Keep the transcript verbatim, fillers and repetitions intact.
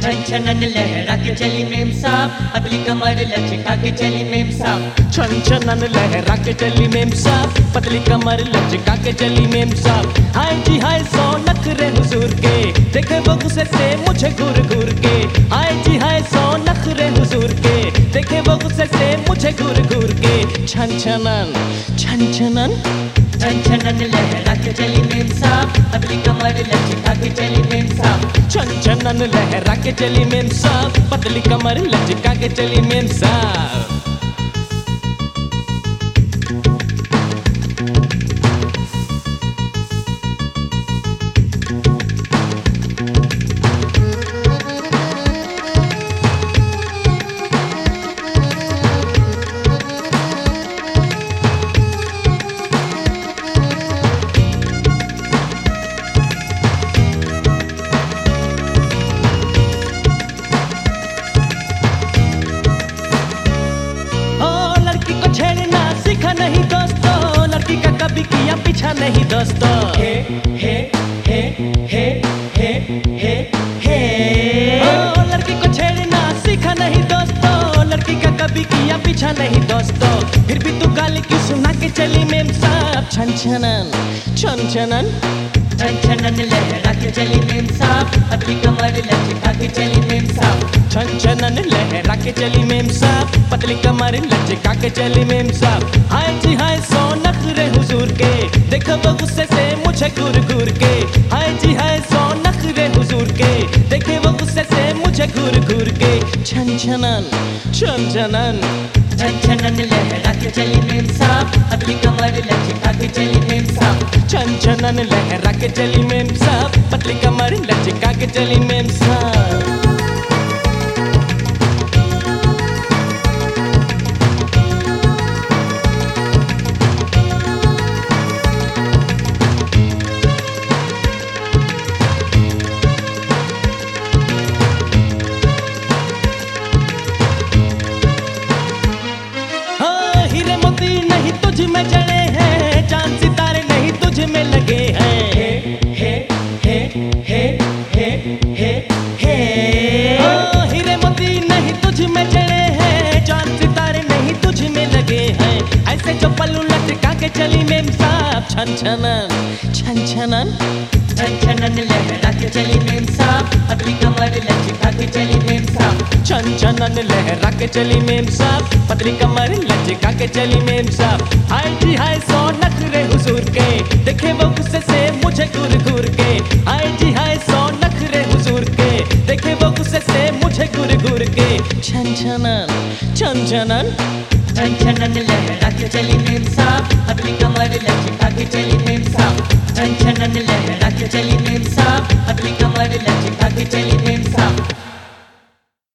छन छनन लहरा के चली मेम साहब, पतली कमर लचका के चली मेम साहब। छन छनन लहरा के चली मेम साहब, पतली कमर लचका के चली मेम साहब। हाय जी हाय सौ नखरे हुजूर के, देखे वो गुस्से से मुझे घूर घूर के। हाय जी हाय सौ नखरे हुजूर के, देखे वो गुस्से से मुझे घूर घूर के। छन छनन छन छनन छन छनन लहरा के चली मेम साहब, पतली कमर लचका के चली मेम साहब। छन छनन लहरा के चली मेम साहब, पतली कमर लचका के चली मेम साहब। नहीं दोस्तों, लड़की का कभी किया पीछा नहीं दोस्तों। हे हे हे हे हे हे हे ओ, लड़की को छेड़ना सीखा नहीं दोस्तों, लड़की का कभी किया पीछा नहीं दोस्तों। फिर भी तू गाली क्यों सुना के चली मेम साहब। छन छनन छन छनन छन छनन लहरा के चली मेम साहब, पतली कमर लचका के चली मेम साहब। छन छनन लहरा के चली मेम साहब, पतली कमर लचका के चली मेम साहब। हाय जी हाय सौ नखरे हुजूर के, देखो वो गुस्से से मुझे घूर घूर के। हाय जी हाय सौ नखरे हुजूर के, देखे वो गुस्से से मुझे घूर घूर के। छन छनन छन छनन छन छनन लहरा के चली मेम साहब, पतली कमर लचका के चली मेम साहब। छन छनन लहरा के चली मेम साहब, पतली कमर लचका के चली मेम साहब। नहीं तुझ में जड़े हैं, चांद सितारे नहीं तुझ में लगे हैं। हे हे हे हे हे हे हे ओ, हीरे मोती नहीं तुझ में जड़े हैं, चांद सितारे नहीं तुझ में लगे हैं। ऐसे जो पल्लू लटका के चली मेम साहब। छन छनन छन छनन छन छनन लहरा के चली मेम साहब, पतली कमर लचका के चली मेम साहब। छन छनन लहरा के चली मेम साहब, पतली कमर लचका के चली मेम साहब। हाय जी हाय सौ नखरे हुजूर के, देखे वो गुस्से से मुझे घूर घूर के। हाय जी हाय सौ नखरे हुजूर के, देखे वो गुस्से से मुझे घूर घूर के। छन छनन छन छनन छन छनन लहरा के चली मेम साहब, पतली कमर लचका के चली मेम साहब। छन छनन लहरा के चली मेम साहब, पतली कमर लचका के चली मेम साहब।